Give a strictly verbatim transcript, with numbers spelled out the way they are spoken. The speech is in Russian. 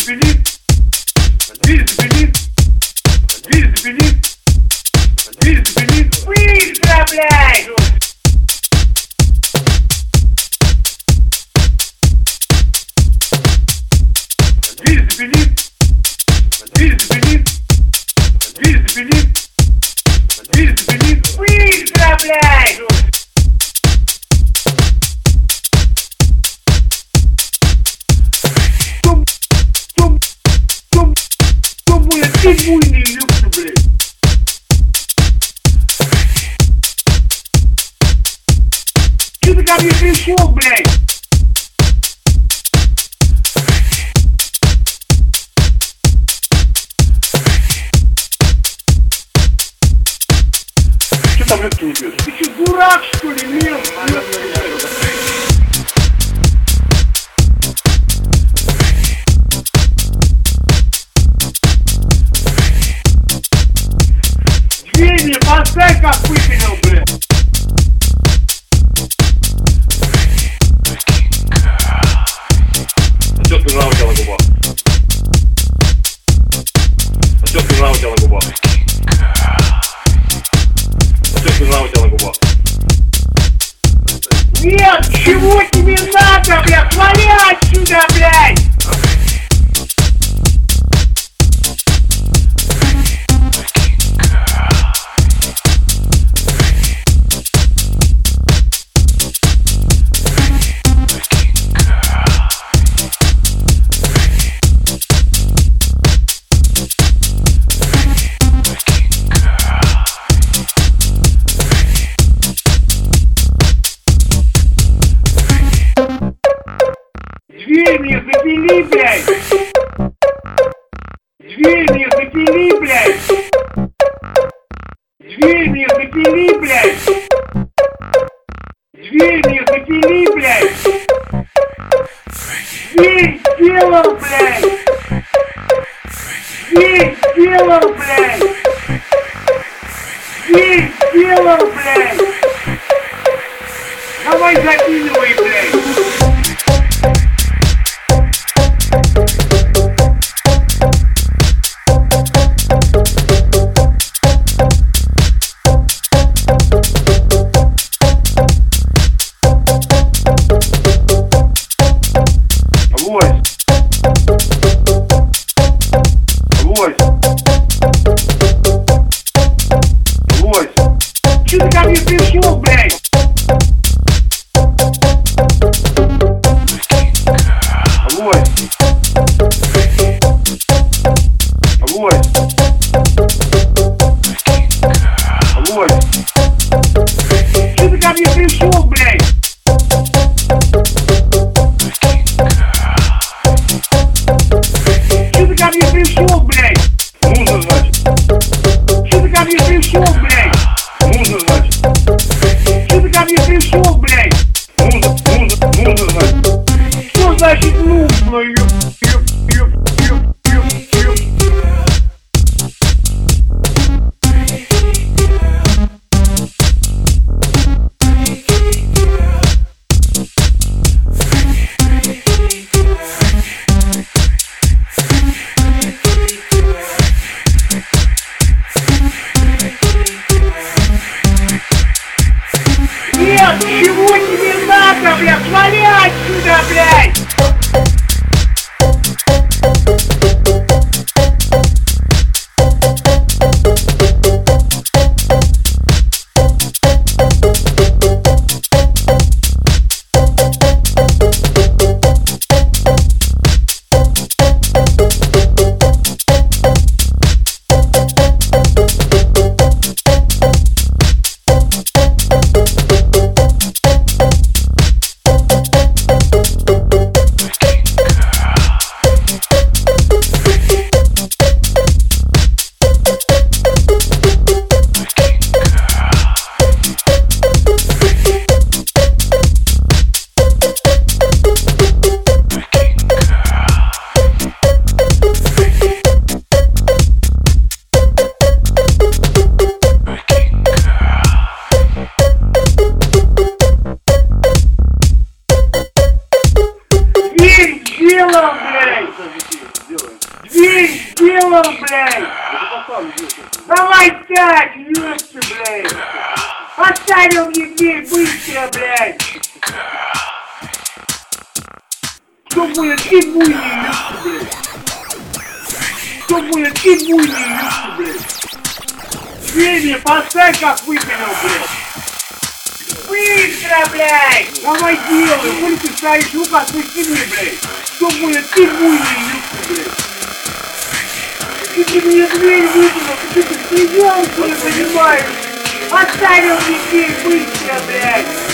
запилит, дверь запилит, дверь запилит, дверь запилит. Быстро, блядь! Дверь запилит, дверь запилит, дверь запилит, дверь запилит. Быстро, блядь! Ты буйный люкс, блядь. Че ты ко мне пришел, блядь? Че таблетки не пьешь? Ты че, дурак, что ли, мел? Дверь мне поставь, как выпилил, блядь. А чё спина у тебя на губах? А чё спина у тебя на губах? А чё спина у тебя на губах? Нет, чего тебе надо, блядь? Вали отсюда, блядь! Дверь мне запили, блядь! Дверь мне запили, блядь! Дверь мне запили, блядь! Дверь мне запили, блядь! Дверь сделал, блядь! Дверь сделал, блядь! Дверь сделал, блядь! Давай запиливай, блядь! Авось! Авось! Че ты ко мне пришел, блядь? Авось! Авось! Авось! Че ты ко мне пришел, блядь? Че ты ко мне пришел, блядь? Нужно, значит. Че ты ко мне пришел, блядь? Нужно, значит. Че ты ко мне пришел, блядь? Нужно, нужно, нужно, значит. Что значит нужно, ёп, ёп, ёп, ёп, ёп, ёп. Нет, чего тебе надо, блядь? Вали отсюда, блядь! делом, блядь! Дверь сделал, блядь! Давай так, ёпта, блядь! Оставил мне дверь быстро, блядь! Что будет, ты буйный, ёпта, блядь! Что будет, ты буйный, ёпта, блядь! Дверь мне поставь, как выпилил, блядь! Быстро, блядь! Давай делай, хули ты стоишь, ну-ка, отпусти меня, блядь! Что будет, ты буйный, ёпта, блядь! Ты мне дверь выпилил, ты ты смеялся, не понимаешь! Оставил мне дверь быстро, блядь!